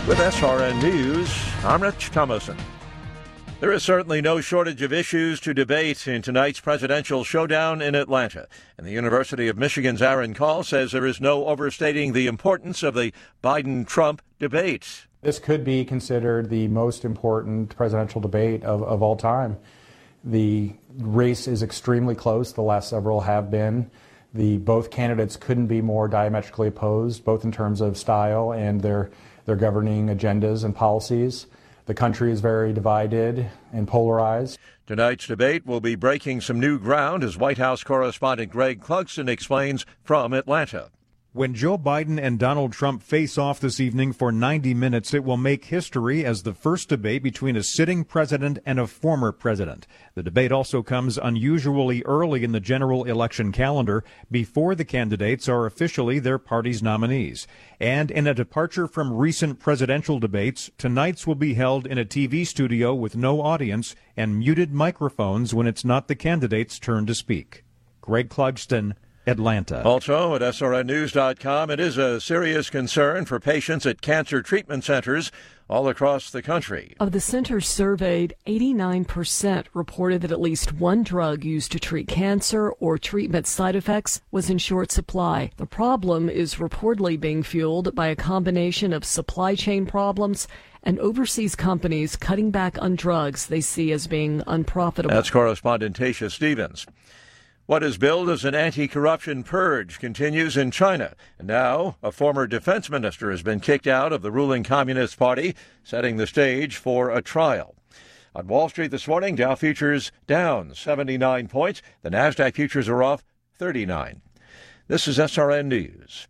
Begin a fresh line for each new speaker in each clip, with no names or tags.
With SRN News, I'm Rich Thomason. There is certainly no shortage of issues to debate in tonight's presidential showdown in Atlanta. And the University of Michigan's Aaron Call says there is no overstating the importance of the Biden-Trump debate.
This could be considered the most important presidential debate of all time. The race is extremely close. The last several have been. Both candidates couldn't be more diametrically opposed, both in terms of style and their governing agendas and policies. The country is very divided and polarized.
Tonight's debate will be breaking some new ground, as White House correspondent Greg Clugston explains from Atlanta.
When Joe Biden and Donald Trump face off this evening for 90 minutes, it will make history as the first debate between a sitting president and a former president. The debate also comes unusually early in the general election calendar, before the candidates are officially their party's nominees. And in a departure from recent presidential debates, tonight's will be held in a TV studio with no audience and muted microphones when it's not the candidate's turn to speak. Greg Clugston, Atlanta.
Also at SRNnews.com, it is a serious concern for patients at cancer treatment centers all across the country.
Of the centers surveyed, 89% reported that at least one drug used to treat cancer or treatment side effects was in short supply. The problem is reportedly being fueled by a combination of supply chain problems and overseas companies cutting back on drugs they see as being unprofitable.
That's correspondent Tasha Stevens. What is billed as an anti-corruption purge continues in China. And now, a former defense minister has been kicked out of the ruling Communist Party, setting the stage for a trial. On Wall Street this morning, Dow futures down 79 points. The Nasdaq futures are off 39. This is SRN News.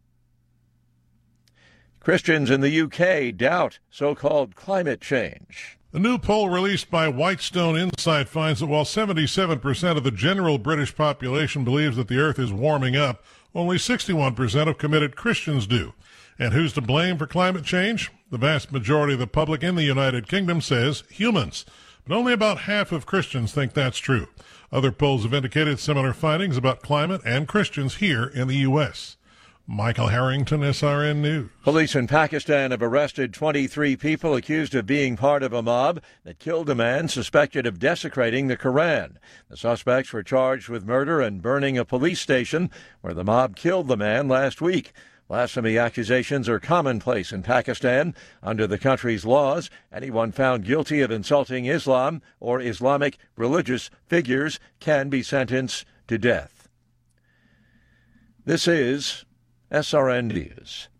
Christians in the UK doubt so-called climate change.
A new poll released by Whitestone Insight finds that while 77% of the general British population believes that the earth is warming up, only 61% of committed Christians do. And who's to blame for climate change? The vast majority of the public in the United Kingdom says humans. But only about half of Christians think that's true. Other polls have indicated similar findings about climate and Christians here in the U.S. Michael Harrington, SRN News.
Police in Pakistan have arrested 23 people accused of being part of a mob that killed a man suspected of desecrating the Quran. The suspects were charged with murder and burning a police station where the mob killed the man last week. Blasphemy accusations are commonplace in Pakistan. Under the country's laws, anyone found guilty of insulting Islam or Islamic religious figures can be sentenced to death. This is SRN News.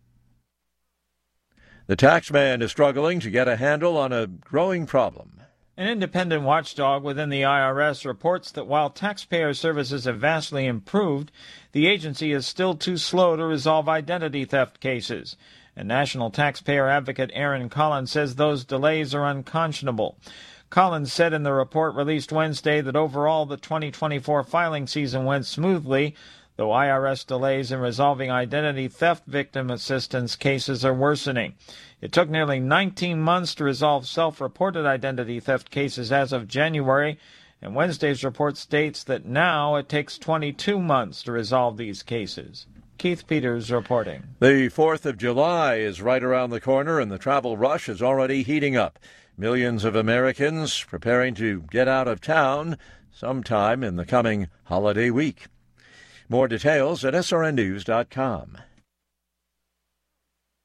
The taxman is struggling to get a handle on a growing problem.
An independent watchdog within the IRS reports that while taxpayer services have vastly improved, the agency is still too slow to resolve identity theft cases. And National Taxpayer Advocate Aaron Collins says those delays are unconscionable. Collins said in the report released Wednesday that overall the 2024 filing season went smoothly, though IRS delays in resolving identity theft victim assistance cases are worsening. It took nearly 19 months to resolve self-reported identity theft cases as of January, and Wednesday's report states that now it takes 22 months to resolve these cases. Keith Peters reporting.
The 4th of July is right around the corner, and the travel rush is already heating up. Millions of Americans preparing to get out of town sometime in the coming holiday week. More details at srnnews.com.